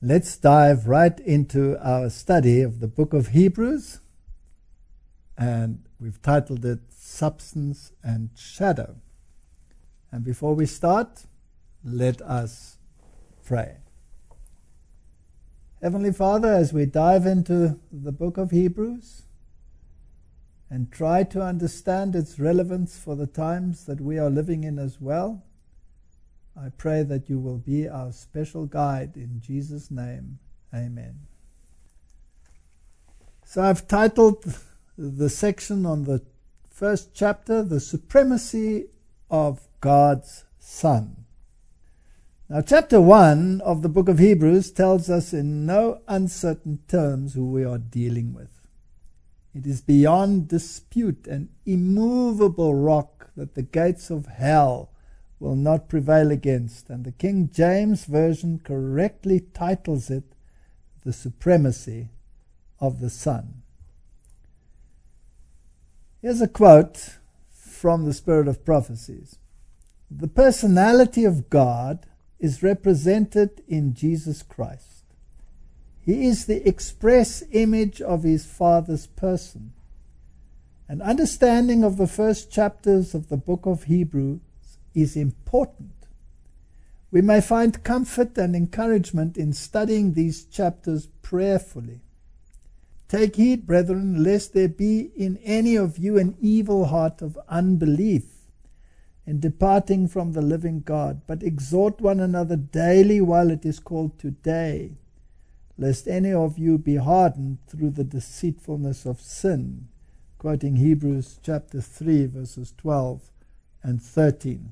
Let's dive right into our study of the book of Hebrews, and we've titled it Substance and Shadow. And before we start, let us pray. Heavenly Father, as we dive into the book of Hebrews and try to understand its relevance for the times that we are living in as well, I pray that you will be our special guide in Jesus' name. Amen. So I've titled the section on the first chapter, The Supremacy of God's Son. Now, chapter 1 of the book of Hebrews tells us in no uncertain terms who we are dealing with. It is beyond dispute an immovable rock that the gates of hell will not prevail against, and the King James Version correctly titles it The Supremacy of the Son. Here's a quote from the Spirit of Prophecies. The personality of God is represented in Jesus Christ. He is the express image of his Father's person. An understanding of the first chapters of the book of Hebrews is important. We may find comfort and encouragement in studying these chapters prayerfully. Take heed, brethren, lest there be in any of you an evil heart of unbelief in departing from the living God, but exhort one another daily while it is called today, lest any of you be hardened through the deceitfulness of sin. Quoting Hebrews chapter 3, verses 12 and 13.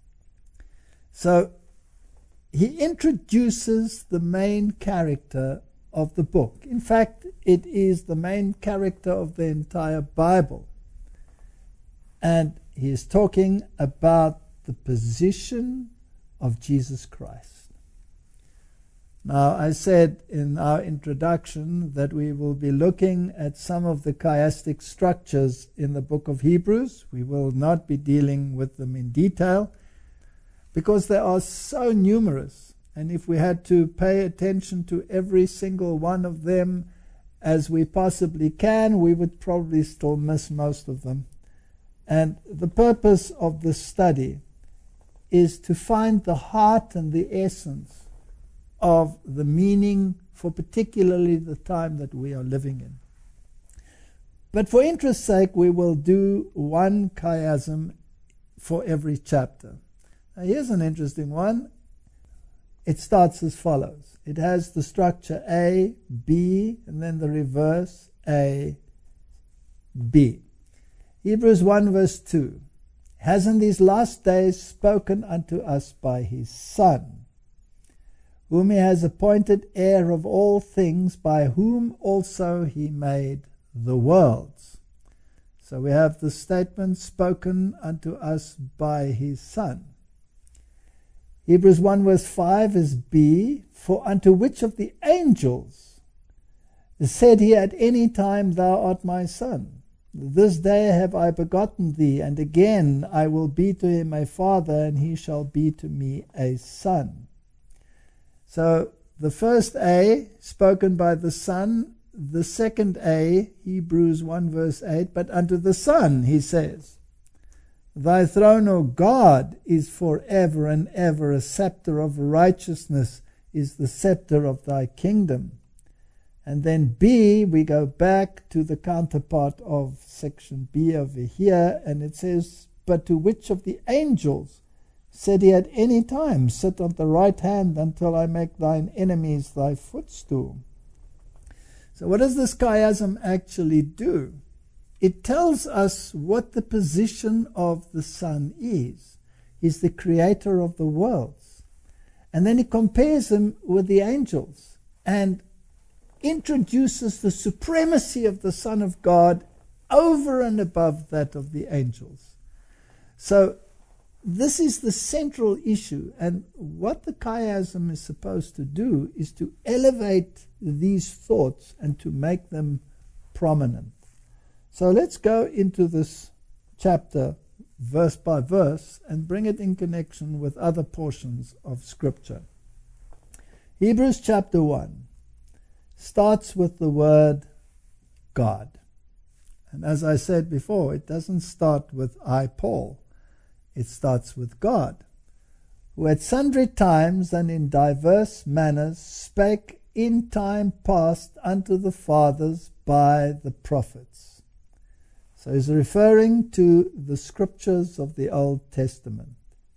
So, he introduces the main character of the book. In fact, it is the main character of the entire Bible. And he is talking about the position of Jesus Christ. Now, I said in our introduction that we will be looking at some of the chiastic structures in the book of Hebrews. We will not be dealing with them in detail, because they are so numerous, and if we had to pay attention to every single one of them as we possibly can, we would probably still miss most of them. And the purpose of this study is to find the heart and the essence of the meaning for particularly the time that we are living in. But for interest's sake, we will do one chiasm for every chapter. Now, here's an interesting one. It starts as follows. It has the structure A, B, and then the reverse A, B. Hebrews 1 verse 2 has in these last days spoken unto us by his Son, whom he has appointed heir of all things, by whom also he made the worlds. So we have the statement spoken unto us by his Son. Hebrews 1 verse 5 is B, for unto which of the angels said he at any time, Thou art my Son? This day have I begotten thee, and again I will be to him a father, and he shall be to me a son. So the first A, spoken by the Son, the second A, Hebrews 1 verse 8, but unto the Son he says, Thy throne, O God, is forever and ever. A scepter of righteousness is the scepter of thy kingdom. And then B, we go back to the counterpart of section B over here, and it says, But to which of the angels said he at any time, Sit on the right hand until I make thine enemies thy footstool? So what does this chiasm actually do? It tells us what the position of the Son is. He's the creator of the worlds. And then he compares him with the angels and introduces the supremacy of the Son of God over and above that of the angels. So this is the central issue, and what the chiasm is supposed to do is to elevate these thoughts and to make them prominent. So let's go into this chapter verse by verse and bring it in connection with other portions of Scripture. Hebrews chapter 1 starts with the word God. And as I said before, it doesn't start with I, Paul. It starts with God, who at sundry times and in diverse manners spake in time past unto the fathers by the prophets. So he's referring to the scriptures of the Old Testament.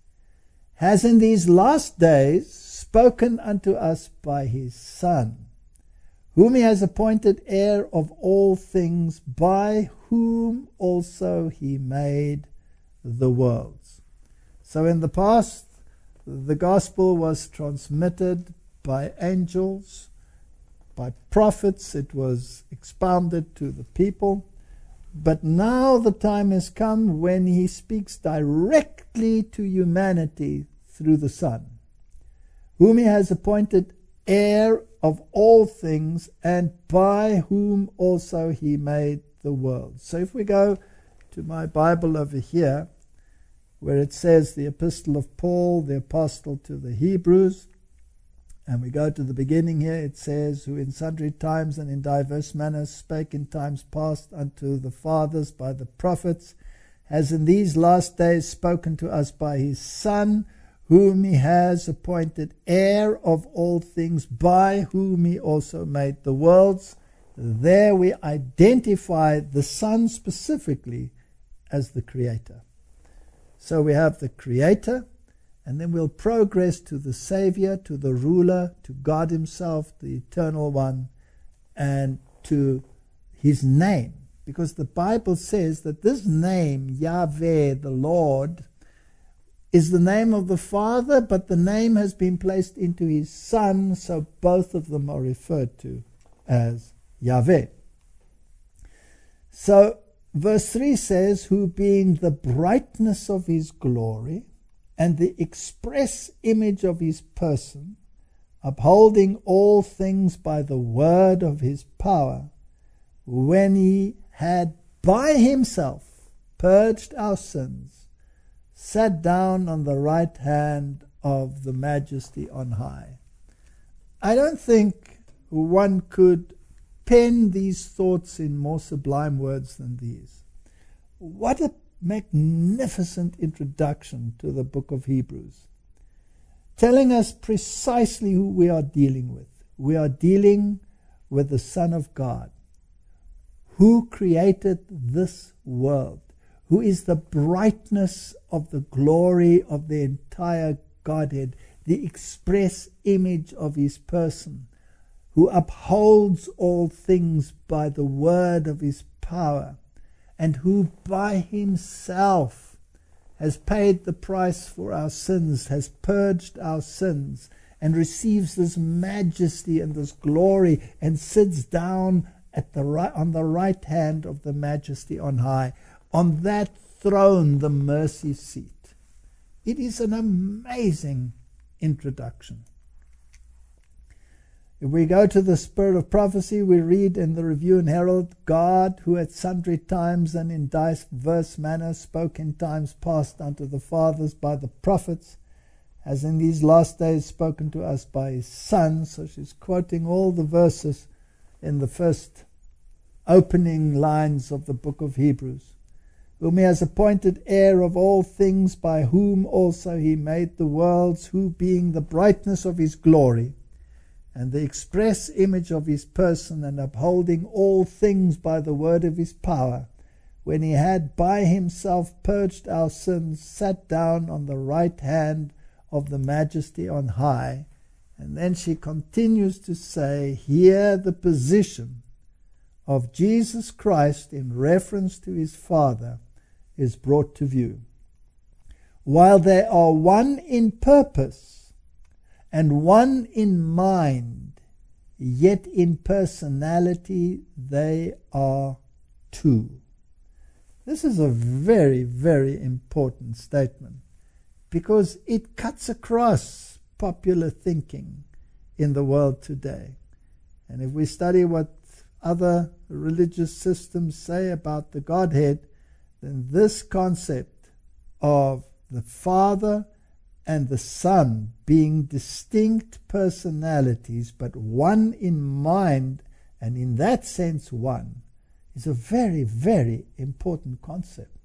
Has in these last days spoken unto us by his Son, whom he has appointed heir of all things, by whom also he made the worlds. So in the past, the gospel was transmitted by angels, by prophets. It was expounded to the people. But now the time has come when he speaks directly to humanity through the Son, whom he has appointed heir of all things, and by whom also he made the world. So if we go to my Bible over here, where it says the Epistle of Paul, the Apostle to the Hebrews, and we go to the beginning here, it says, who in sundry times and in diverse manners spake in times past unto the fathers by the prophets, has in these last days spoken to us by his Son, whom he has appointed heir of all things, by whom he also made the worlds. There we identify the Son specifically as the Creator. So we have the Creator, and then we'll progress to the Savior, to the Ruler, to God himself, the Eternal One, and to his name. Because the Bible says that this name, Yahweh, the Lord, is the name of the Father, but the name has been placed into his Son, so both of them are referred to as Yahweh. So verse 3 says, who being the brightness of his glory and the express image of his person, upholding all things by the word of his power, when he had by himself purged our sins, sat down on the right hand of the Majesty on high. I don't think one could pen these thoughts in more sublime words than these. What a magnificent introduction to the book of Hebrews, telling us precisely who we are dealing with. We are dealing with the Son of God, who created this world, who is the brightness of the glory of the entire Godhead, the express image of his person, who upholds all things by the word of his power, and who by himself has paid the price for our sins, has purged our sins, and receives this majesty and this glory, and sits down on the right hand of the Majesty on high. On that throne, the mercy seat. It is an amazing introduction. If we go to the Spirit of Prophecy, we read in the Review and Herald, God, who at sundry times and in diverse manners spoke in times past unto the fathers by the prophets, has in these last days spoken to us by his Son. So she's quoting all the verses in the first opening lines of the book of Hebrews. Whom he has appointed heir of all things, by whom also he made the worlds, who being the brightness of his glory, and the express image of his person, and upholding all things by the word of his power, when he had by himself purged our sins, sat down on the right hand of the Majesty on high. And then she continues to say, here the position of Jesus Christ in reference to his Father is brought to view. While they are one in purpose and one in mind, yet in personality they are two. This is a very, very important statement, because it cuts across popular thinking in the world today. And if we study what other religious systems say about the Godhead, then this concept of the Father and the Son, being distinct personalities, but one in mind, and in that sense one, is a very, very important concept.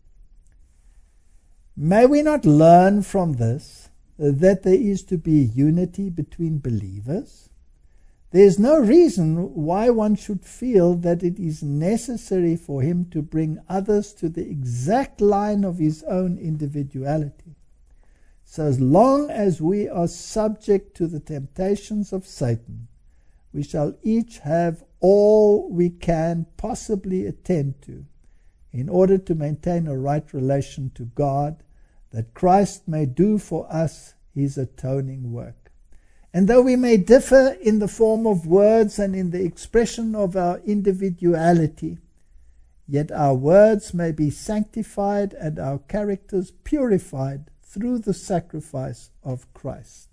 May we not learn from this that there is to be unity between believers? There is no reason why one should feel that it is necessary for him to bring others to the exact line of his own individuality. So as long as we are subject to the temptations of Satan, we shall each have all we can possibly attend to in order to maintain a right relation to God, that Christ may do for us his atoning work. And though we may differ in the form of words and in the expression of our individuality, yet our words may be sanctified and our characters purified through the sacrifice of Christ.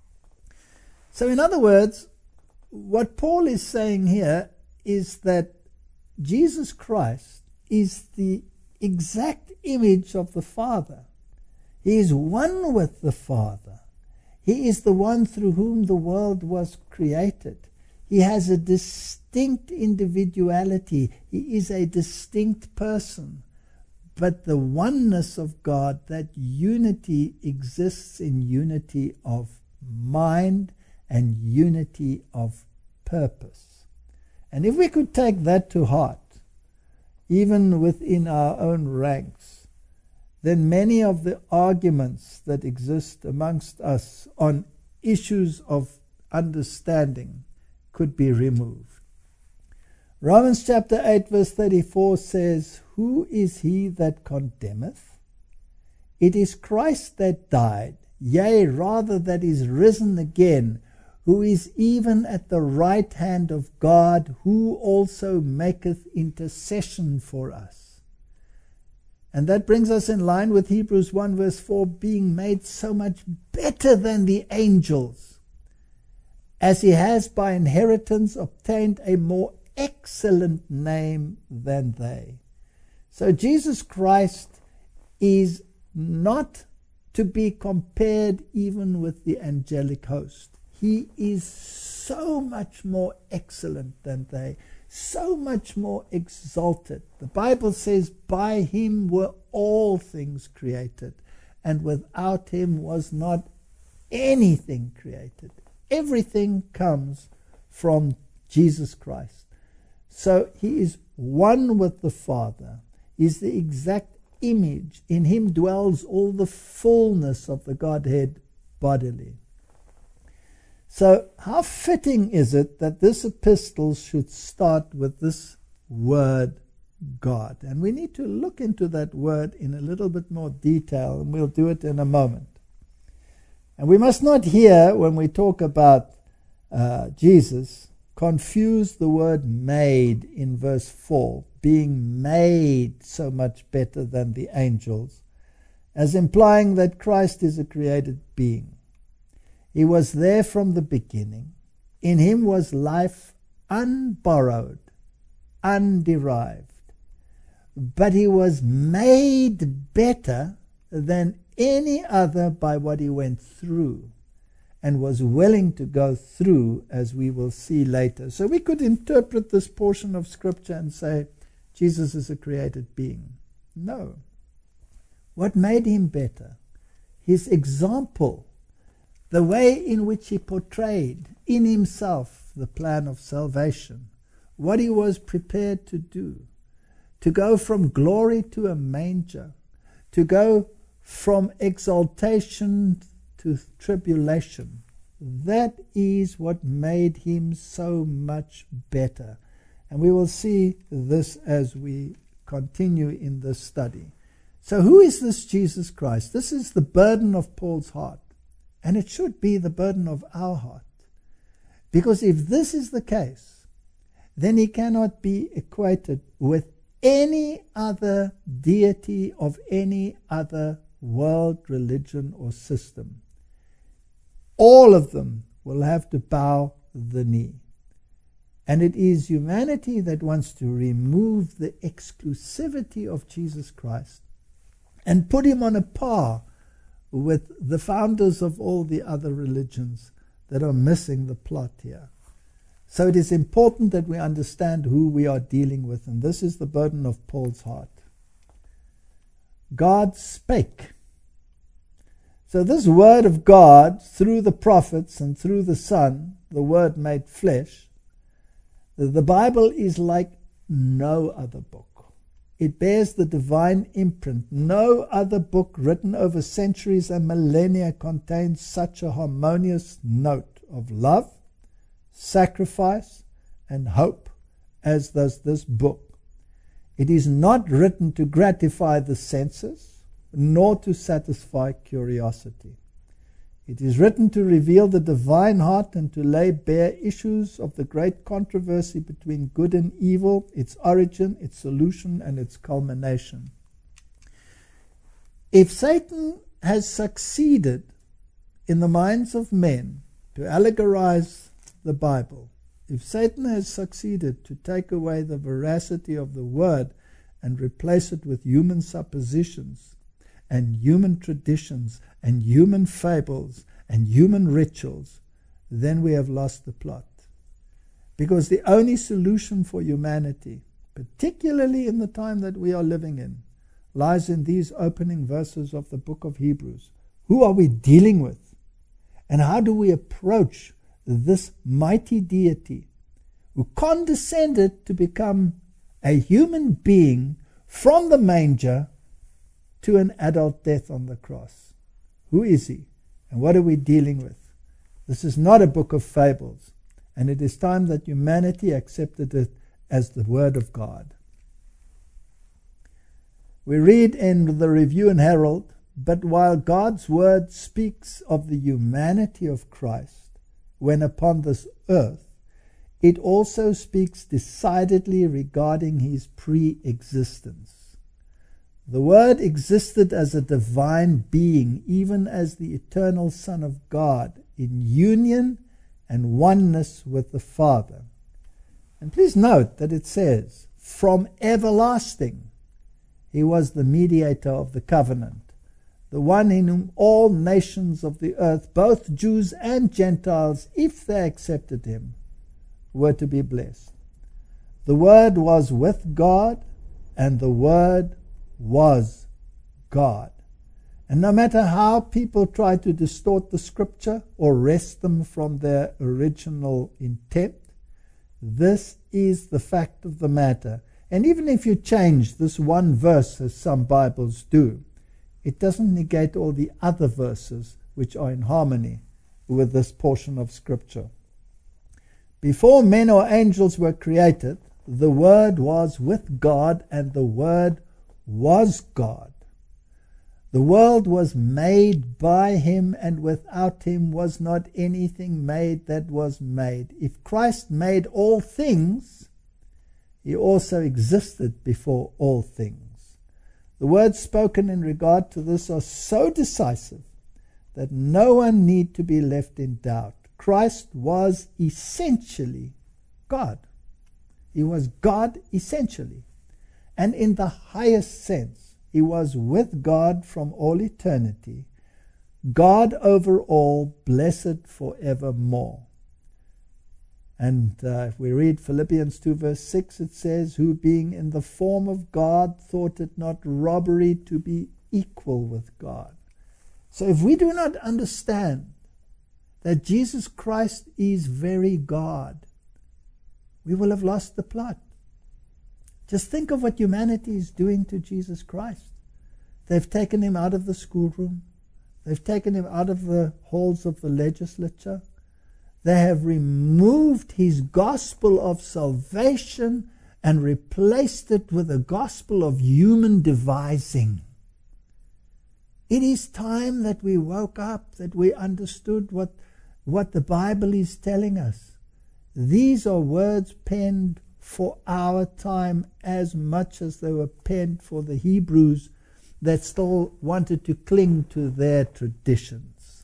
So in other words, what Paul is saying here is that Jesus Christ is the exact image of the Father. He is one with the Father. He is the one through whom the world was created. He has a distinct individuality. He is a distinct person. But the oneness of God, that unity, exists in unity of mind and unity of purpose. And if we could take that to heart, even within our own ranks, then many of the arguments that exist amongst us on issues of understanding could be removed. Romans chapter 8 verse 34 says, "Who is he that condemneth? It is Christ that died, yea, rather that is risen again, who is even at the right hand of God, who also maketh intercession for us." And that brings us in line with Hebrews 1 verse 4, being made so much better than the angels, as he has by inheritance obtained a more excellent name than they. So Jesus Christ is not to be compared even with the angelic host. He is so much more excellent than they, so much more exalted. The Bible says, by him were all things created, and without him was not anything created. Everything comes from Jesus Christ. So he is one with the Father. He's the exact image. In him dwells all the fullness of the Godhead bodily. So how fitting is it that this epistle should start with this word God? And we need to look into that word in a little bit more detail, and we'll do it in a moment. And we must not here, when we talk about Jesus, confuse the word made in verse 4, being made so much better than the angels, as implying that Christ is a created being. He was there from the beginning. In him was life unborrowed, underived. But he was made better than any other by what he went through, and was willing to go through, as we will see later. So we could interpret this portion of Scripture and say, Jesus is a created being. No. What made him better? His example, the way in which he portrayed in himself the plan of salvation, what he was prepared to do, to go from glory to a manger, to go from exaltation to tribulation. That is what made him so much better. And we will see this as we continue in this study. So who is this Jesus Christ? This is the burden of Paul's heart. And it should be the burden of our heart. Because if this is the case, then he cannot be equated with any other deity of any other world, religion, or system. All of them will have to bow the knee. And it is humanity that wants to remove the exclusivity of Jesus Christ and put him on a par with the founders of all the other religions that are missing the plot here. So it is important that we understand who we are dealing with, and this is the burden of Paul's heart. God spake. So this word of God, through the prophets and through the Son, the Word made flesh, the Bible is like no other book. It bears the divine imprint. No other book written over centuries and millennia contains such a harmonious note of love, sacrifice, and hope as does this book. It is not written to gratify the senses, nor to satisfy curiosity. It is written to reveal the divine heart and to lay bare issues of the great controversy between good and evil, its origin, its solution, and its culmination. If Satan has succeeded in the minds of men to allegorize the Bible, if Satan has succeeded to take away the veracity of the Word and replace it with human suppositions and human traditions and human fables and human rituals, then we have lost the plot. Because the only solution for humanity, particularly in the time that we are living in, lies in these opening verses of the book of Hebrews. Who are we dealing with? And how do we approach this mighty deity who condescended to become a human being from the manger to an adult death on the cross? Who is he? And what are we dealing with? This is not a book of fables, and it is time that humanity accepted it as the Word of God. We read in the Review and Herald, but while God's Word speaks of the humanity of Christ when upon this earth, it also speaks decidedly regarding his pre-existence. The Word existed as a divine being, even as the eternal Son of God, in union and oneness with the Father. And please note that it says, from everlasting, he was the mediator of the covenant, the one in whom all nations of the earth, both Jews and Gentiles, if they accepted him, were to be blessed. The Word was with God, and the Word was God. And no matter how people try to distort the Scripture or wrest them from their original intent, this is the fact of the matter. And even if you change this one verse, as some Bibles do, it doesn't negate all the other verses which are in harmony with this portion of Scripture. Before men or angels were created, the Word was with God, and the Word was God. The world was made by him, and without him was not anything made that was made. If Christ made all things, he also existed before all things. The words spoken in regard to this are so decisive that no one need to be left in doubt. Christ was essentially God. He was God essentially. And in the highest sense, he was with God from all eternity, God over all, blessed forevermore. And if we read Philippians 2 verse 6, it says, who being in the form of God thought it not robbery to be equal with God. So if we do not understand that Jesus Christ is very God, we will have lost the plot. Just think of what humanity is doing to Jesus Christ. They've taken him out of the schoolroom. They've taken him out of the halls of the legislature. They have removed his gospel of salvation and replaced it with a gospel of human devising. It is time that we woke up, that we understood what the Bible is telling us. These are words penned for our time as much as they were penned for the Hebrews that still wanted to cling to their traditions.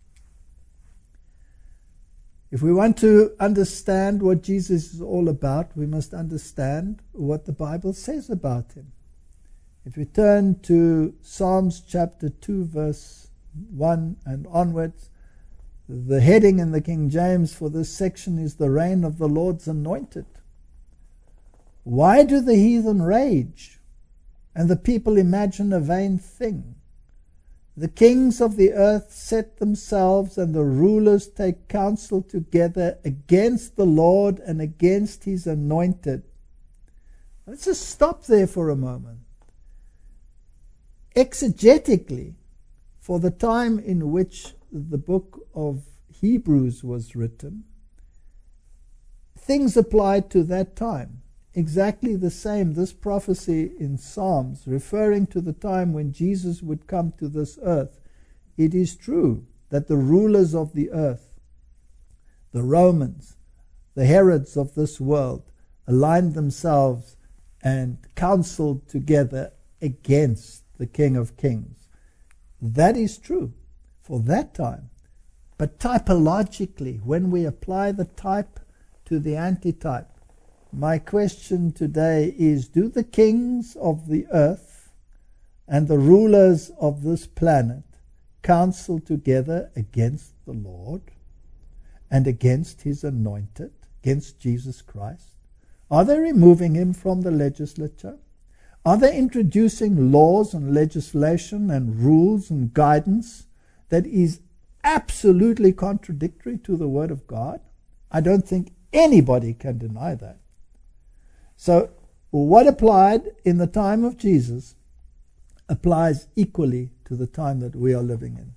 If we want to understand what Jesus is all about, we must understand what the Bible says about him. If we turn to Psalms chapter 2 verse 1 and onwards. The heading in the King James for this section is the reign of the Lord's anointed. Why do the heathen rage and the people imagine a vain thing? The kings of the earth set themselves, and the rulers take counsel together against the Lord and against his anointed. Let's just stop there for a moment. Exegetically, for the time in which the book of Hebrews was written, things applied to that time. Exactly the same, this prophecy in Psalms, referring to the time when Jesus would come to this earth. It is true that the rulers of the earth, the Romans, the Herods of this world, aligned themselves and counseled together against the King of Kings. That is true for that time. But typologically, when we apply the type to the antitype, my question today is, do the kings of the earth and the rulers of this planet counsel together against the Lord and against his anointed, against Jesus Christ? Are they removing him from the legislature? Are they introducing laws and legislation and rules and guidance that is absolutely contradictory to the Word of God? I don't think anybody can deny that. So what applied in the time of Jesus applies equally to the time that we are living in.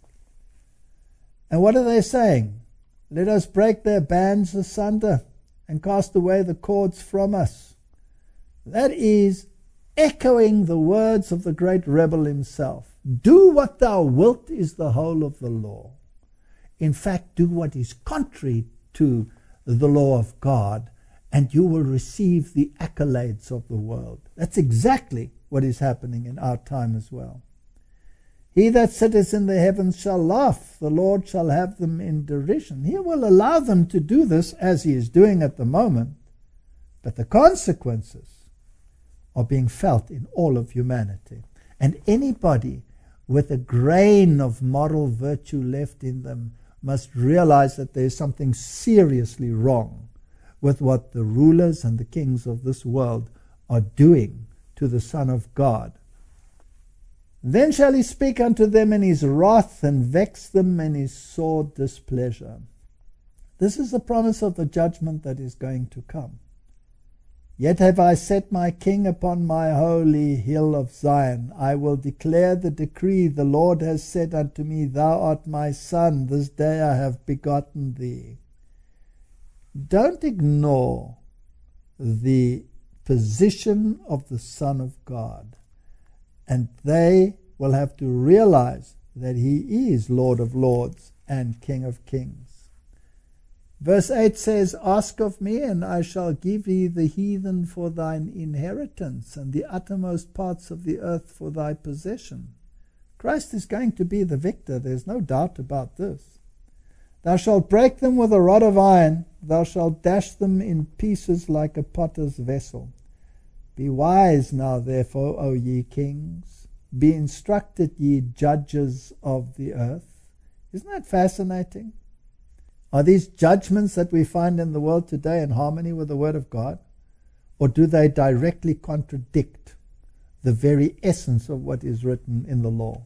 And what are they saying? Let us break their bands asunder and cast away the cords from us. That is echoing the words of the great rebel himself. Do what thou wilt is the whole of the law. In fact, do what is contrary to the law of God, and you will receive the accolades of the world. That's exactly what is happening in our time as well. He that sitteth in the heavens shall laugh, the Lord shall have them in derision. He will allow them to do this as he is doing at the moment, but the consequences are being felt in all of humanity. And anybody with a grain of moral virtue left in them must realize that there is something seriously wrong with what the rulers and the kings of this world are doing to the Son of God. Then shall he speak unto them in his wrath, and vex them in his sore displeasure. This is the promise of the judgment that is going to come. Yet have I set my king upon my holy hill of Zion. I will declare the decree. The Lord has said unto me, Thou art my son, this day I have begotten thee. Don't ignore the position of the Son of God. And they will have to realize that he is Lord of lords and King of kings. Verse 8 says, Ask of me, and I shall give thee the heathen for thine inheritance, and the uttermost parts of the earth for thy possession. Christ is going to be the victor. There's no doubt about this. Thou shalt break them with a rod of iron. Thou shalt dash them in pieces like a potter's vessel. Be wise now, therefore, O ye kings. Be instructed, ye judges of the earth. Isn't that fascinating? Are these judgments that we find in the world today in harmony with the Word of God? Or do they directly contradict the very essence of what is written in the law?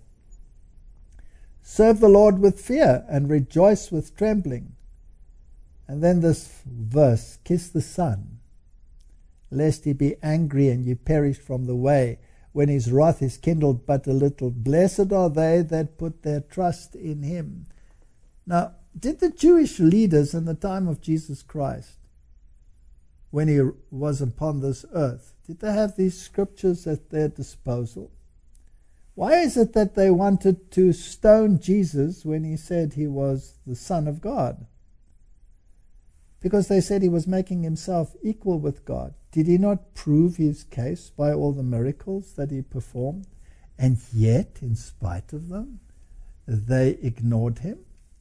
Serve the Lord with fear and rejoice with trembling. And then this verse, kiss the Son, lest he be angry and ye perish from the way, when his wrath is kindled but a little. Blessed are they that put their trust in him. Now, did the Jewish leaders in the time of Jesus Christ, when he was upon this earth, did they have these scriptures at their disposal? Why is it that they wanted to stone Jesus when he said he was the Son of God? Because they said he was making himself equal with God. Did he not prove his case by all the miracles that he performed? And yet, in spite of them, they ignored him.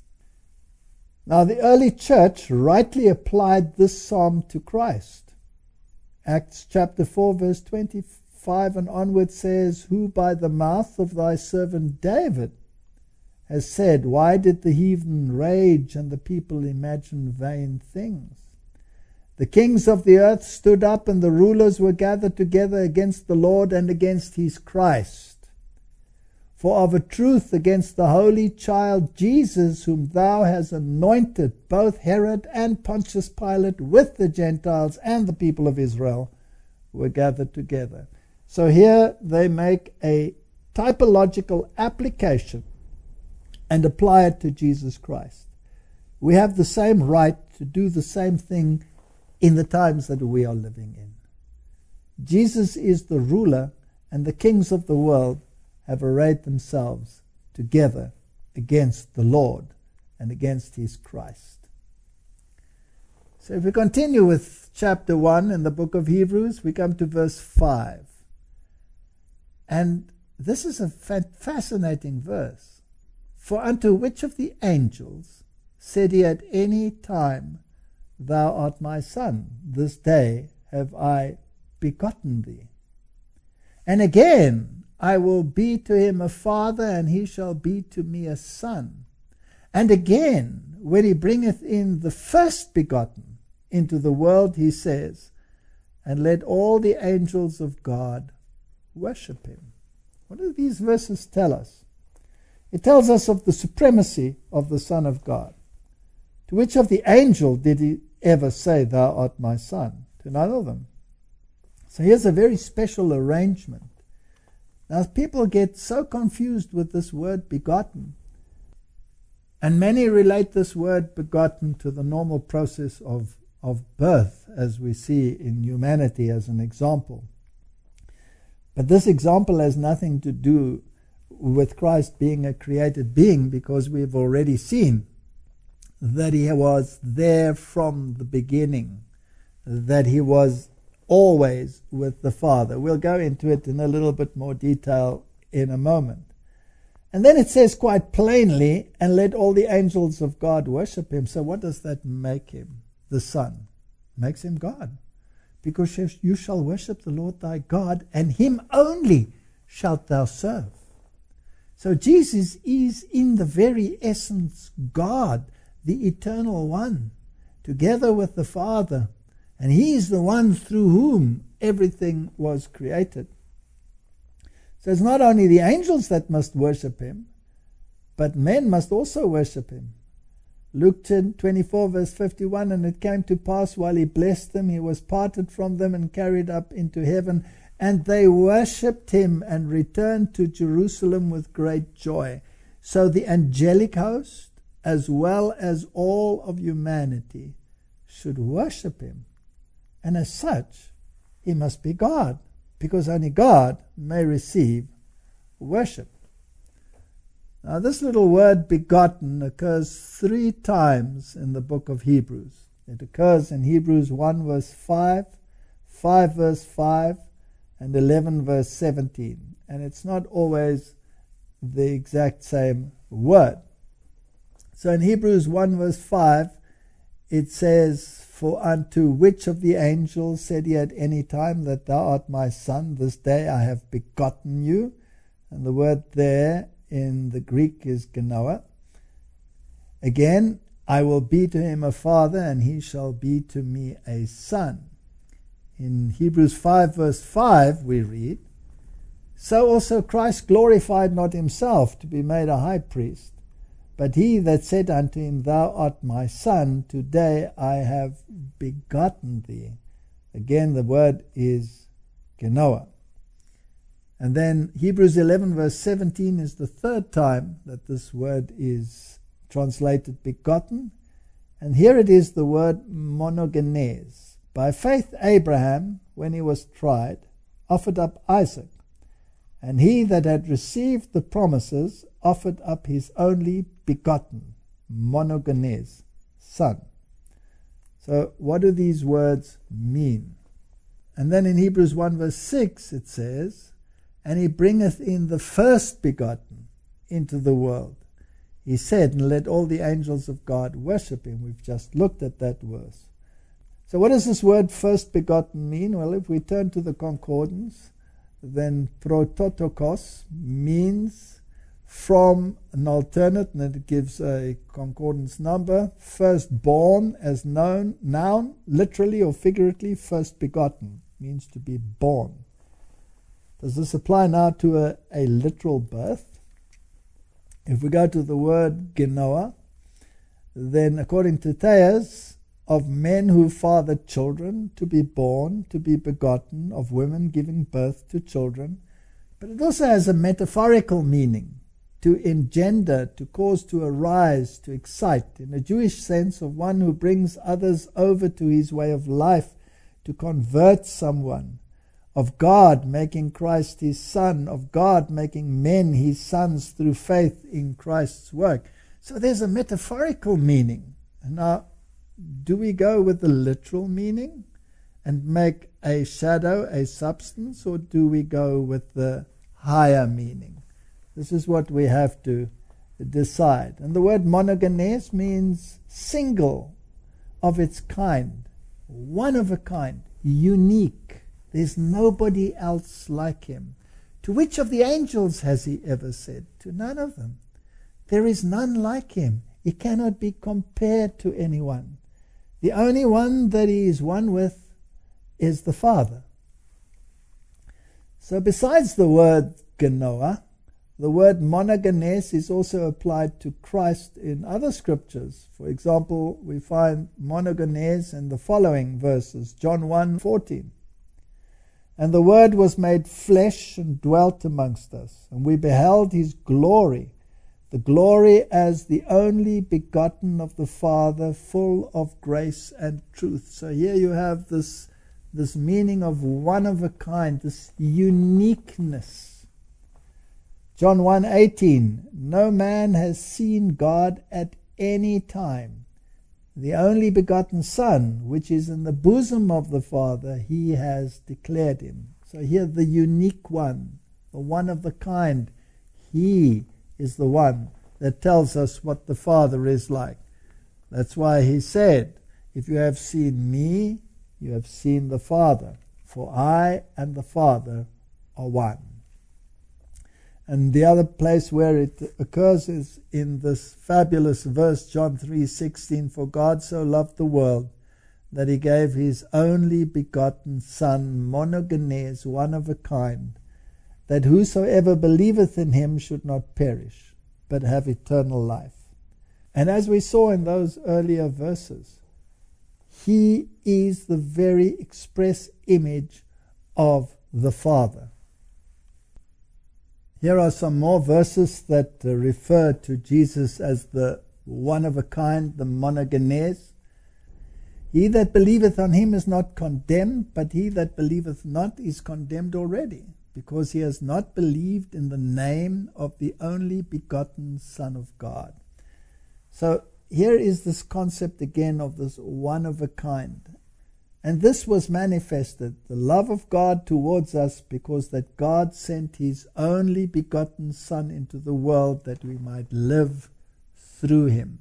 Now, the early church rightly applied this psalm to Christ. Acts chapter 4, verse 25 and onward says, Who by the mouth of thy servant David has said, why did the heathen rage and the people imagine vain things? The kings of the earth stood up, and the rulers were gathered together against the Lord and against his Christ. For of a truth against the holy child Jesus, whom thou hast anointed, both Herod and Pontius Pilate with the Gentiles and the people of Israel were gathered together. So here they make a typological application and apply it to Jesus Christ. We have the same right to do the same thing in the times that we are living in. Jesus is the ruler, and the kings of the world have arrayed themselves together against the Lord and against his Christ. So if we continue with chapter 1 in the book of Hebrews, we come to verse 5. And this is a fascinating verse. For unto which of the angels said he at any time, Thou art my son, this day have I begotten thee? And again, I will be to him a father, and he shall be to me a son. And again, when he bringeth in the first begotten into the world, he says, And let all the angels of God worship him. What do these verses tell us? It tells us of the supremacy of the Son of God. To which of the angels did he ever say, Thou art my son? To none of them. So here's a very special arrangement. Now people get so confused with this word begotten, and many relate this word begotten to the normal process of birth, as we see in humanity as an example. But this example has nothing to do with Christ being a created being, because we've already seen that he was there from the beginning, that he was always with the Father. We'll go into it in a little bit more detail in a moment. And then it says quite plainly, and let all the angels of God worship him. So what does that make him? The Son. Makes him God. Because you shall worship the Lord thy God, and him only shalt thou serve. So Jesus is in the very essence God, the eternal one, together with the Father. And he is the one through whom everything was created. So it's not only the angels that must worship him, but men must also worship him. Luke 24 verse 51, And it came to pass while he blessed them, he was parted from them and carried up into heaven, and they worshipped him and returned to Jerusalem with great joy. So the angelic host, as well as all of humanity, should worship him. And as such, he must be God, because only God may receive worship. Now this little word begotten occurs 3 times in the book of Hebrews. It occurs in Hebrews 1 verse 5, 5 verse 5, and 11 verse 17. And it's not always the exact same word. So in Hebrews 1 verse 5, it says, For unto which of the angels said he at any time that thou art my son, this day I have begotten you? And the word there in the Greek is genoa. Again, I will be to him a father, and he shall be to me a son. In Hebrews 5 verse 5 we read, So also Christ glorified not himself to be made a high priest, but he that said unto him, Thou art my son, today I have begotten thee. Again, the word is genoa. And then Hebrews 11 verse 17 is the 3rd time that this word is translated begotten. And here it is the word monogenes. By faith Abraham, when he was tried, offered up Isaac. And he that had received the promises offered up his only begotten, monogenes, son. So what do these words mean? And then in Hebrews 1 verse 6 it says, And he bringeth in the first begotten into the world. He said, And let all the angels of God worship him. We've just looked at that verse. So what does this word first begotten mean? Well, if we turn to the concordance, then prototokos means from an alternate, and it gives a concordance number. Firstborn as noun, literally or figuratively, first begotten, means to be born. Does this apply now to a literal birth? If we go to the word genoa, then according to Thayers, of men who father children, to be born, to be begotten, of women giving birth to children. But it also has a metaphorical meaning, to engender, to cause to arise, to excite, in a Jewish sense of one who brings others over to his way of life, to convert someone, of God making Christ his son, of God making men his sons through faith in Christ's work. So there's a metaphorical meaning. And now, do we go with the literal meaning and make a shadow a substance, or do we go with the higher meaning? This is what we have to decide. And the word monogenes means single, of its kind, one of a kind, unique. There's nobody else like him. To which of the angels has he ever said? To none of them. There is none like him. He cannot be compared to anyone. The only one that he is one with is the Father. So besides the word genoa, the word monogenes is also applied to Christ in other scriptures. For example, we find monogenes in the following verses, John 1:14. And the Word was made flesh and dwelt amongst us, and we beheld his glory, the glory as the only begotten of the Father, full of grace and truth. So here you have this meaning of one of a kind, this uniqueness. John 1:18, no man has seen God at any time. The only begotten Son, which is in the bosom of the Father, he has declared him. So here the unique one, the one of the kind, he is the one that tells us what the Father is like. That's why he said, if you have seen me, you have seen the Father, for I and the Father are one. And the other place where it occurs is in this fabulous verse, John 3:16, for God so loved the world that he gave his only begotten Son, monogenes, one of a kind, that whosoever believeth in him should not perish, but have eternal life. And as we saw in those earlier verses, he is the very express image of the Father. Here are some more verses that refer to Jesus as the one of a kind, the monogenes. He that believeth on him is not condemned, but he that believeth not is condemned already, because he has not believed in the name of the only begotten Son of God. So here is this concept again of this one of a kind. And this was manifested, the love of God towards us, because that God sent his only begotten Son into the world that we might live through him.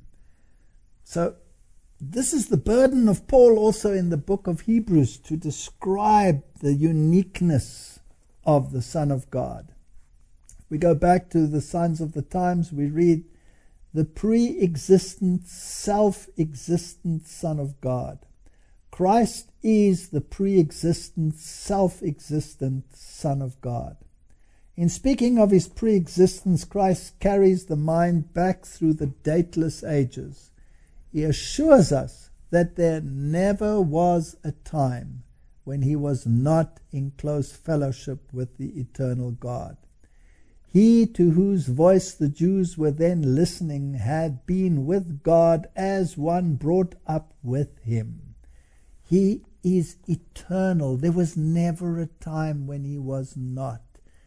So this is the burden of Paul also in the book of Hebrews, to describe the uniqueness of the Son of God. If we go back to the Signs of the Times, we read, the pre-existent, self-existent Son of God. Christ is the pre-existent, self-existent Son of God. In speaking of his pre-existence, Christ carries the mind back through the dateless ages. He assures us that there never was a time when he was not in close fellowship with the eternal God. He to whose voice the Jews were then listening had been with God as one brought up with him. He is eternal. There was never a time when he was not.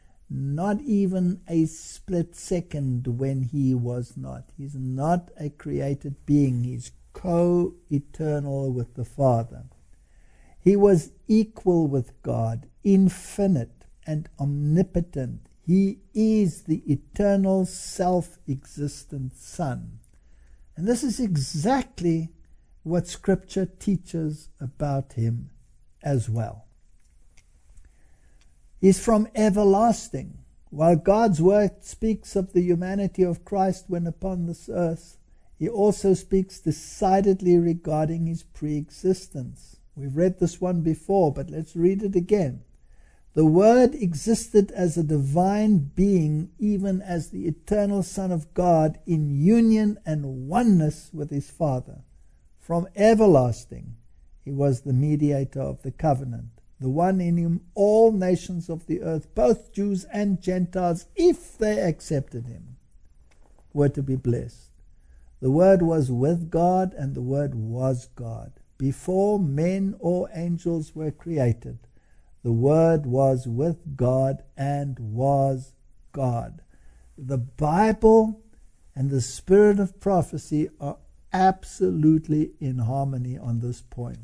Not even a split second when he was not. He's not a created being. He's co-eternal with the Father. He was equal with God, infinite and omnipotent. He is the eternal, self-existent Son. And this is exactly what Scripture teaches about him as well. He's from everlasting, While God's word speaks of the humanity of Christ when upon this earth, he also speaks decidedly regarding his pre-existence. We've read this one before, but let's read it again. The Word existed as a divine being, even as the eternal Son of God, in union and oneness with his Father. From everlasting, he was the mediator of the covenant, the one in whom all nations of the earth, both Jews and Gentiles, if they accepted him, were to be blessed. The Word was with God, and the Word was God. Before men or angels were created, the Word was with God and was God. The Bible and the spirit of prophecy are absolutely in harmony on this point.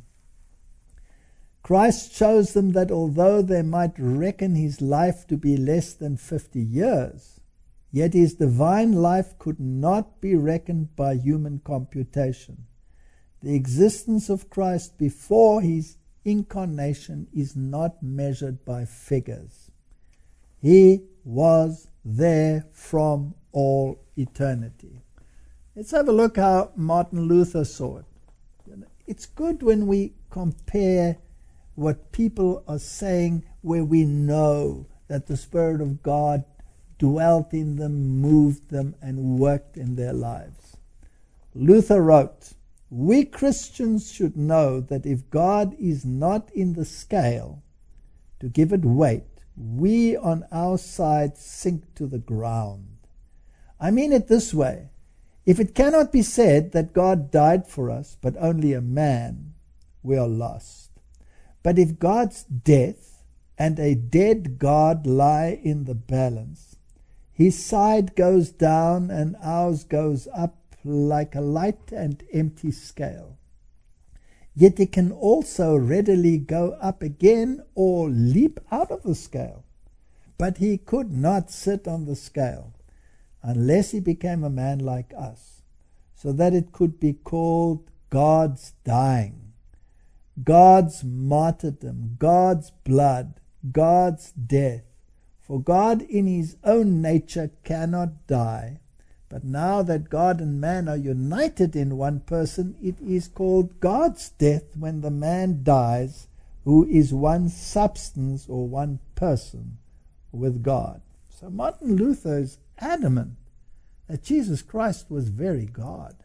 Christ shows them that although they might reckon his life to be less than 50 years, yet his divine life could not be reckoned by human computation. The existence of Christ before his incarnation is not measured by figures. He was there from all eternity. Let's have a look how Martin Luther saw it. It's good when we compare what people are saying where we know that the Spirit of God dwelt in them, moved them, and worked in their lives. Luther wrote, "We Christians should know that if God is not in the scale to give it weight, we on our side sink to the ground." I mean it this way. If it cannot be said that God died for us, but only a man, we are lost. But if God's death and a dead God lie in the balance, his side goes down and ours goes up like a light and empty scale. Yet it can also readily go up again or leap out of the scale. But he could not sit on the scale unless he became a man like us, so that it could be called God's dying, God's martyrdom, God's blood, God's death. For God in his own nature cannot die. But now that God and man are united in one person, it is called God's death when the man dies, who is one substance or one person with God. So Martin Luther is adamant that Jesus Christ was very God.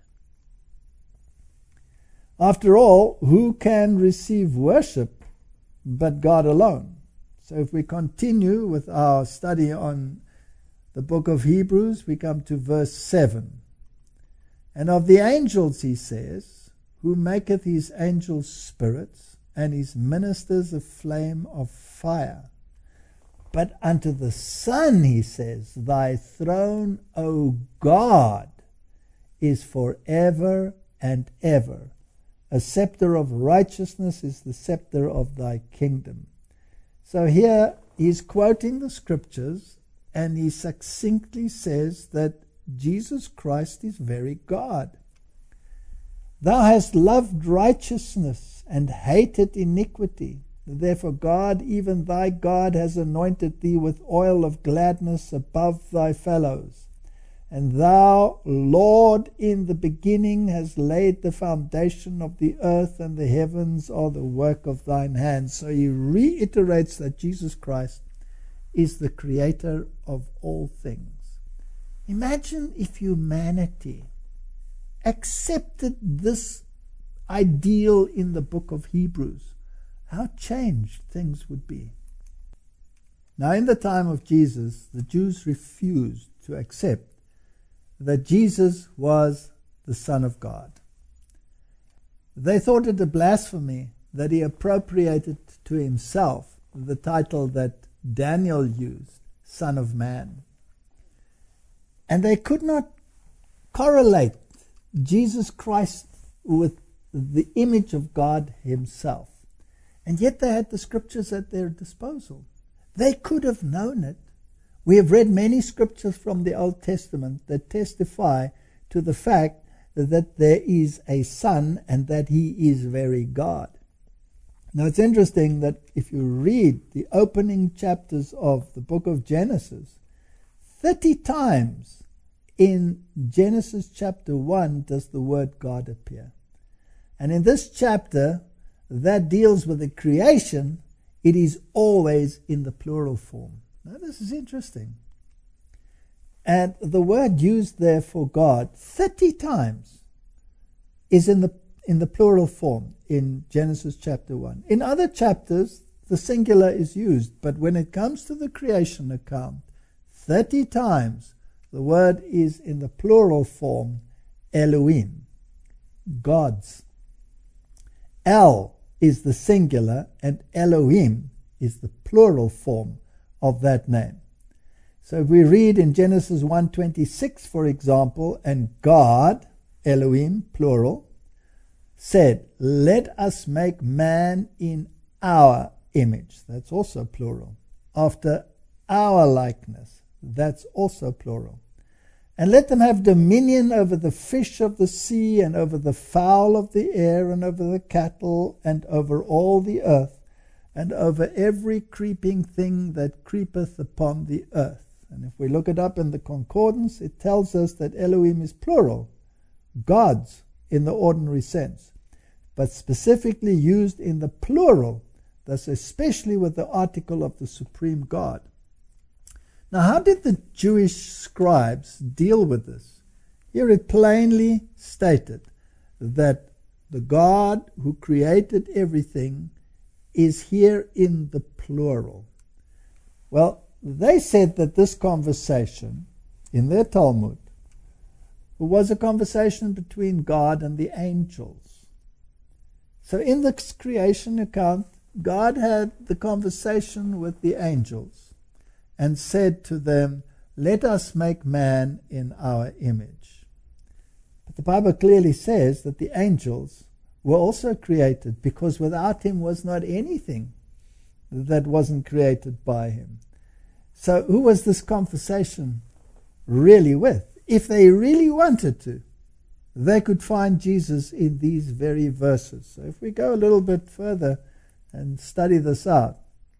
After all, who can receive worship but God alone? So if we continue with our study on the book of Hebrews, we come to verse 7. And of the angels, he says, who maketh his angels spirits, and his ministers a flame of fire. But unto the Son, he says, thy throne, O God, is forever and ever. A scepter of righteousness is the scepter of thy kingdom. So here he's quoting the scriptures, and he succinctly says that Jesus Christ is very God. Thou hast loved righteousness and hated iniquity. Therefore God, even thy God, has anointed thee with oil of gladness above thy fellows. And thou, Lord, in the beginning hast laid the foundation of the earth, and the heavens are the work of thine hands. So he reiterates that Jesus Christ is the creator of all things. Imagine if humanity accepted this ideal in the book of Hebrews, how changed things would be. Now, in the time of Jesus, the Jews refused to accept that Jesus was the Son of God. They thought it a blasphemy that he appropriated to himself the title that Daniel used, Son of Man. And they could not correlate Jesus Christ with the image of God himself. And yet they had the scriptures at their disposal. They could have known it. We have read many scriptures from the Old Testament that testify to the fact that there is a Son and that he is very God. Now it's interesting that if you read the opening chapters of the book of Genesis, 30 times in Genesis chapter 1 does the word God appear. And in this chapter that deals with the creation, it is always in the plural form. Now this is interesting. And the word used there for God 30 times is in the plural form in Genesis chapter 1. In other chapters, the singular is used, but when it comes to the creation account, 30 times the word is in the plural form, Elohim, gods. El is the singular and Elohim is the plural form of that name. So if we read in Genesis 1:26, for example, and God, Elohim, plural, said, let us make man in our image. That's also plural. After our likeness. That's also plural. And let them have dominion over the fish of the sea, and over the fowl of the air, and over the cattle, and over all the earth, and over every creeping thing that creepeth upon the earth. And if we look it up in the concordance, it tells us that Elohim is plural, gods in the ordinary sense, but specifically used in the plural, thus especially with the article of the supreme God. Now, how did the Jewish scribes deal with this? Here it plainly stated that the God who created everything is here in the plural. Well, they said that this conversation in their Talmud was a conversation between God and the angels. So in the creation account, God had the conversation with the angels and said to them, let us make man in our image. But the Bible clearly says that the angels were also created, because without him was not anything that wasn't created by him. So who was this conversation really with? If they really wanted to, they could find Jesus in these very verses. So if we go a little bit further and study this out,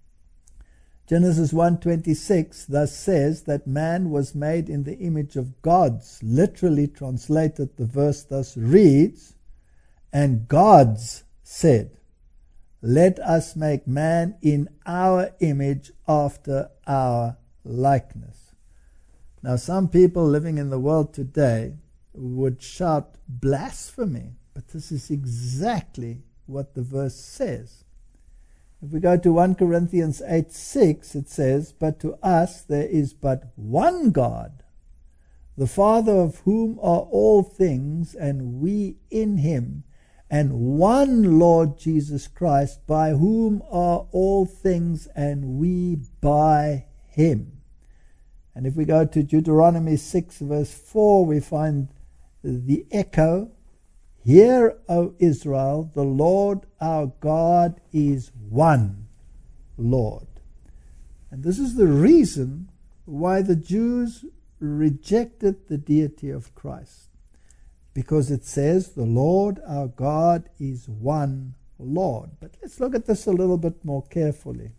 Genesis 1:26 thus says that man was made in the image of gods. Literally translated, the verse thus reads, and gods said, let us make man in our image after our likeness. Now some people living in the world today would shout blasphemy, but this is exactly what the verse says. If we go to 1 Corinthians 8:6, it says, but to us there is but one God, the Father of whom are all things, and we in him, and one Lord Jesus Christ, by whom are all things, and we by him. And if we go to Deuteronomy 6 verse 4, we find the echo, hear, O Israel, the Lord our God is one Lord. And this is the reason why the Jews rejected the deity of Christ. Because it says the Lord our God is one Lord. But let's look at this a little bit more carefully.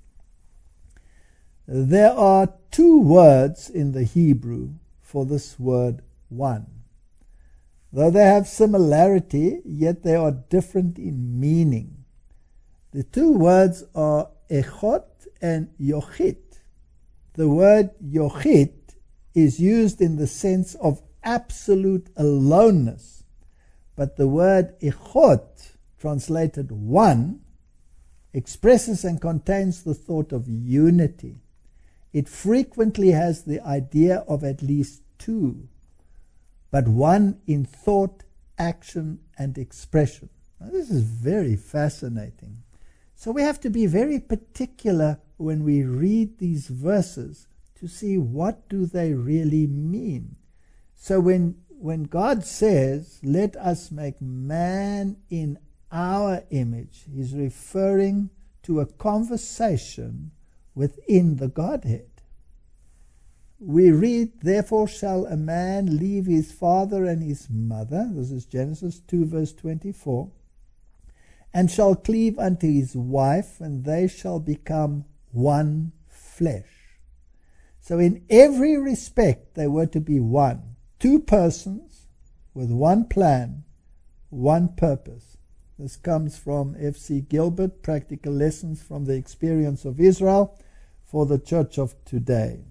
There are two words in the Hebrew for this word one. Though they have similarity, yet they are different in meaning. The two words are echot and yochit. The word yochit is used in the sense of absolute aloneness, but the word echot, translated one, expresses and contains the thought of unity. It frequently has the idea of at least two, but one in thought, action, and expression. Now, this is very fascinating. So we have to be very particular when we read these verses to see what do they really mean. So when God says, let us make man in our image, he's referring to a conversation within the Godhead. We read, therefore shall a man leave his father and his mother, this is Genesis 2 verse 24, and shall cleave unto his wife, and they shall become one flesh. So in every respect, they were to be one. Two persons with one plan, one purpose. This comes from F.C. Gilbert, Practical Lessons from the Experience of Israel for the Church of Today.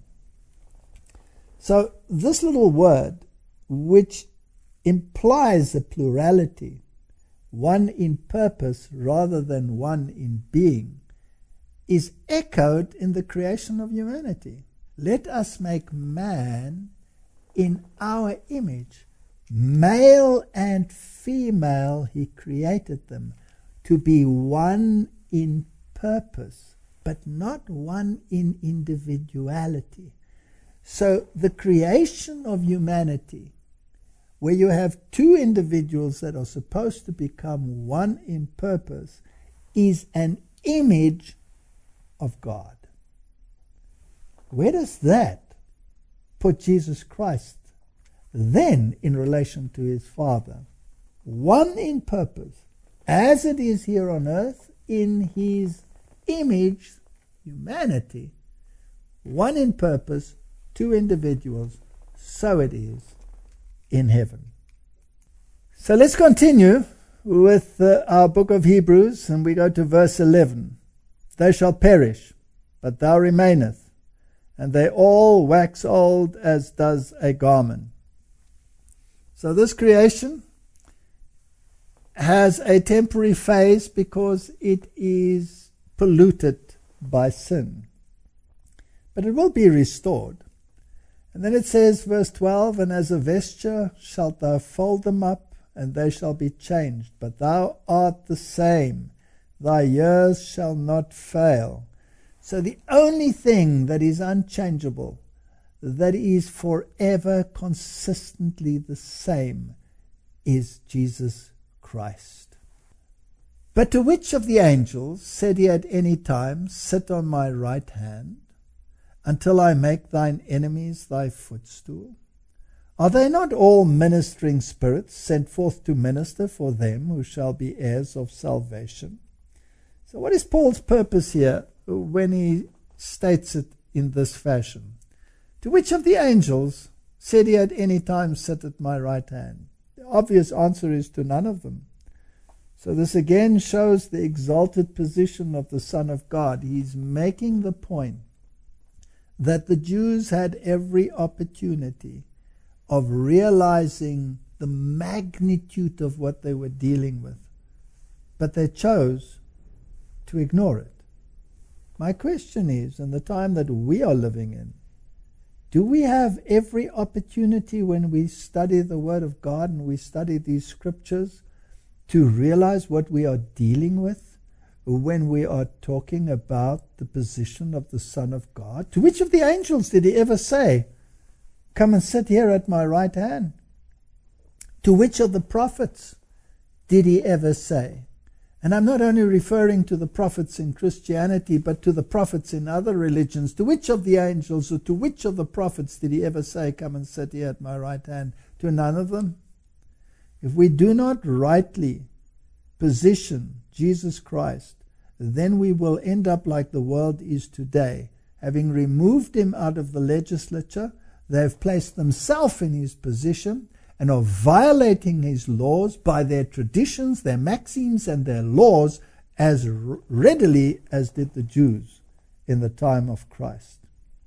So this little word, which implies a plurality, one in purpose rather than one in being, is echoed in the creation of humanity. Let us make man in our image. Male and female, he created them to be one in purpose, but not one in individuality. So the creation of humanity, where you have two individuals that are supposed to become one in purpose, is an image of God. Where does that put Jesus Christ then in relation to his Father? One in purpose, as it is here on earth, in his image, humanity. One in purpose, two individuals, so it is in heaven. So let's continue with our book of Hebrews, and we go to verse 11. They shall perish, but thou remainest, and they all wax old as does a garment. So this creation has a temporary phase because it is polluted by sin. But it will be restored. And then it says, verse 12, and as a vesture shalt thou fold them up, and they shall be changed. But thou art the same. Thy years shall not fail. So the only thing that is unchangeable, that is forever consistently the same, is Jesus Christ. But to which of the angels said he at any time, sit on my right hand, until I make thine enemies thy footstool? Are they not all ministering spirits sent forth to minister for them who shall be heirs of salvation? So what is Paul's purpose here when he states it in this fashion? To which of the angels said he at any time, sit at my right hand? The obvious answer is to none of them. So this again shows the exalted position of the Son of God. He's making the point that the Jews had every opportunity of realizing the magnitude of what they were dealing with, but they chose to ignore it. My question is, in the time that we are living in, do we have every opportunity when we study the Word of God and we study these scriptures to realize what we are dealing with when we are talking about the position of the Son of God? To which of the angels did he ever say, come and sit here at my right hand? To which of the prophets did he ever say? And I'm not only referring to the prophets in Christianity, but to the prophets in other religions. To which of the angels or to which of the prophets did he ever say, come and sit here at my right hand? To none of them. If we do not rightly position Jesus Christ, then we will end up like the world is today. Having removed him out of the legislature, they have placed themselves in his position and are violating his laws by their traditions, their maxims, and their laws as readily as did the Jews in the time of Christ.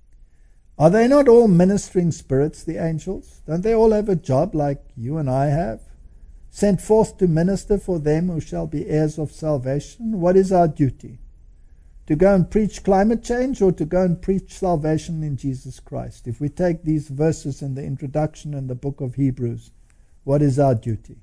Are they not all ministering spirits, the angels? Don't they all have a job like you and I have? Sent forth to minister for them who shall be heirs of salvation. What is our duty? To go and preach climate change or to go and preach salvation in Jesus Christ? If we take these verses in the introduction in the book of Hebrews, what is our duty?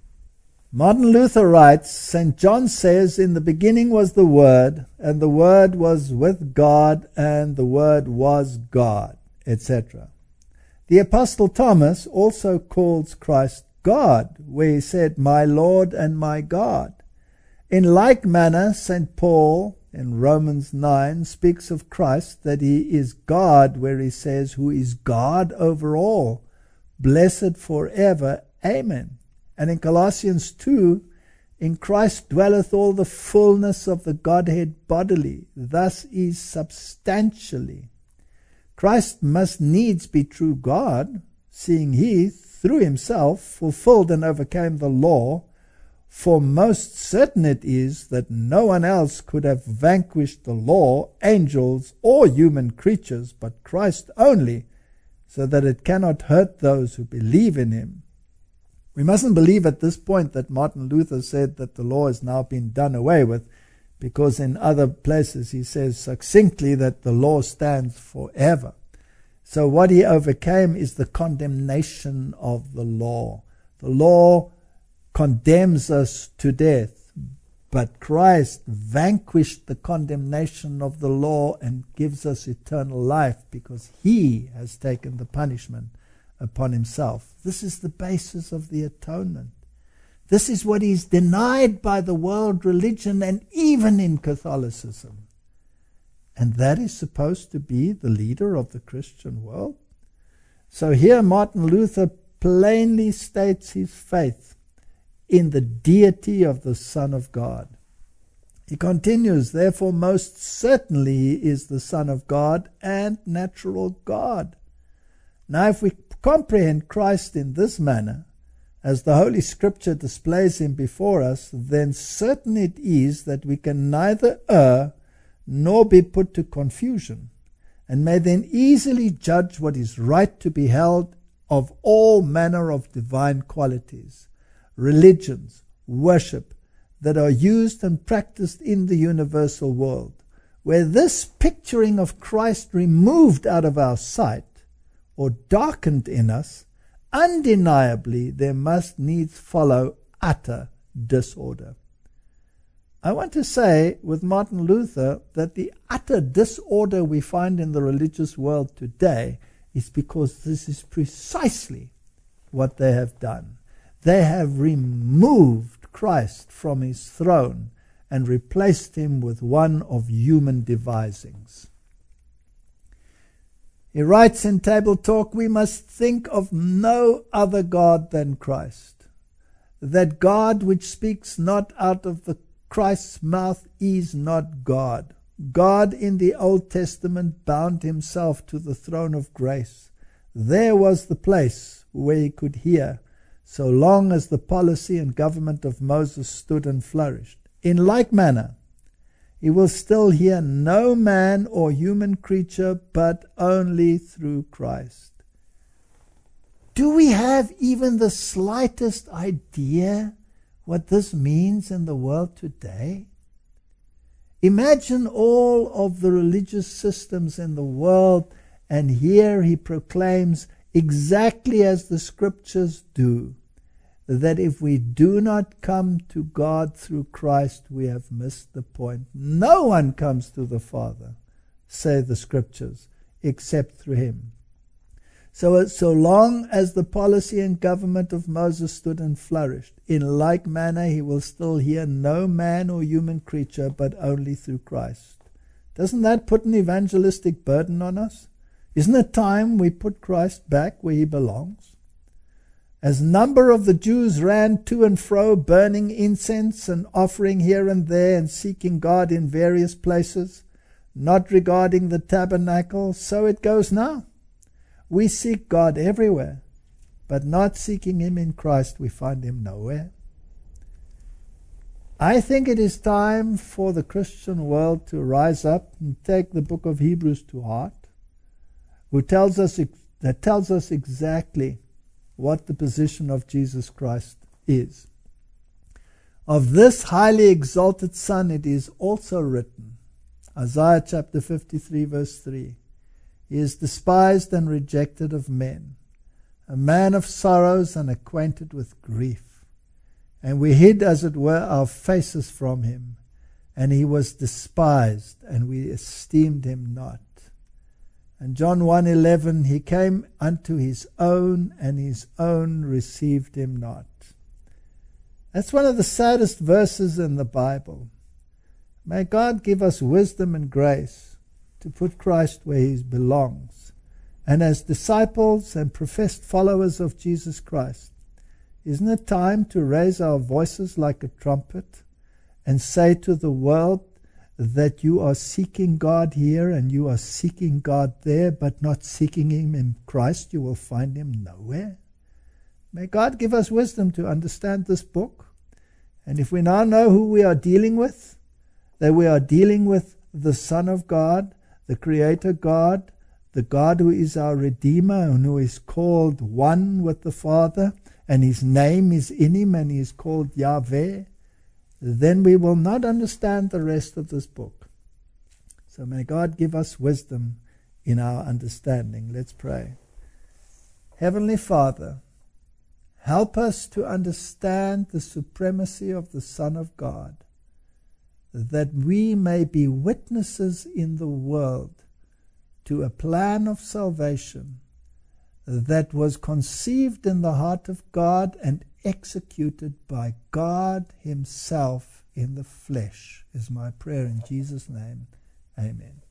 Martin Luther writes, St. John says, in the beginning was the Word, and the Word was with God, and the Word was God, etc. The Apostle Thomas also calls Christ God, where he said, my Lord and my God. In like manner, St. Paul in Romans 9 speaks of Christ that he is God, where he says, who is God over all, blessed forever. Amen. And in Colossians 2, in Christ dwelleth all the fullness of the Godhead bodily, thus is substantially. Christ must needs be true God, seeing he, through himself, fulfilled and overcame the law, for most certain it is that no one else could have vanquished the law, angels, or human creatures, but Christ only, so that it cannot hurt those who believe in him. We mustn't believe at this point that Martin Luther said that the law has now been done away with, because in other places he says succinctly that the law stands forever. So what he overcame is the condemnation of the law. The law condemns us to death, but Christ vanquished the condemnation of the law and gives us eternal life because he has taken the punishment upon himself. This is the basis of the atonement. This is what is denied by the world religion and even in Catholicism. And that is supposed to be the leader of the Christian world. So here Martin Luther plainly states his faith in the deity of the Son of God. He continues, therefore most certainly he is the Son of God and natural God. Now if we comprehend Christ in this manner, as the Holy Scripture displays him before us, then certain it is that we can neither err nor be put to confusion, and may then easily judge what is right to be held of all manner of divine qualities, religions, worship, that are used and practiced in the universal world, where this picturing of Christ removed out of our sight, or darkened in us, undeniably there must needs follow utter disorder. I want to say with Martin Luther that the utter disorder we find in the religious world today is because this is precisely what they have done. They have removed Christ from his throne and replaced him with one of human devisings. He writes in Table Talk, we must think of no other God than Christ. That God which speaks not out of the Christ's mouth is not God. God in the Old Testament bound himself to the throne of grace. There was the place where he could hear, so long as the policy and government of Moses stood and flourished. In like manner, he will still hear no man or human creature, but only through Christ. Do we have even the slightest idea what this means in the world today? Imagine all of the religious systems in the world, and here he proclaims exactly as the Scriptures do, that if we do not come to God through Christ, we have missed the point. No one comes to the Father, say the Scriptures, except through him. So long as the policy and government of Moses stood and flourished, in like manner he will still hear no man or human creature, but only through Christ. Doesn't that put an evangelistic burden on us? Isn't it time we put Christ back where he belongs? As number of the Jews ran to and fro, burning incense and offering here and there and seeking God in various places, not regarding the tabernacle, so it goes now. We seek God everywhere, but not seeking him in Christ, we find him nowhere. I think it is time for the Christian world to rise up and take the book of Hebrews to heart, that tells us exactly what the position of Jesus Christ is. Of this highly exalted Son it is also written, Isaiah chapter 53 verse 3, he is despised and rejected of men, a man of sorrows and acquainted with grief. And we hid, as it were, our faces from him, and he was despised, and we esteemed him not. And John 1:11, he came unto his own, and his own received him not. That's one of the saddest verses in the Bible. May God give us wisdom and grace to put Christ where he belongs. And as disciples and professed followers of Jesus Christ, isn't it time to raise our voices like a trumpet and say to the world that you are seeking God here and you are seeking God there, but not seeking Him in Christ, you will find Him nowhere. May God give us wisdom to understand this book. And if we now know who we are dealing with, that we are dealing with the Son of God, the Creator God, the God who is our Redeemer and who is called one with the Father, and His name is in Him and He is called Yahweh, then we will not understand the rest of this book. So may God give us wisdom in our understanding. Let's pray. Heavenly Father, help us to understand the supremacy of the Son of God, that we may be witnesses in the world to a plan of salvation that was conceived in the heart of God and executed by God Himself in the flesh, is my prayer in Jesus' name. Amen.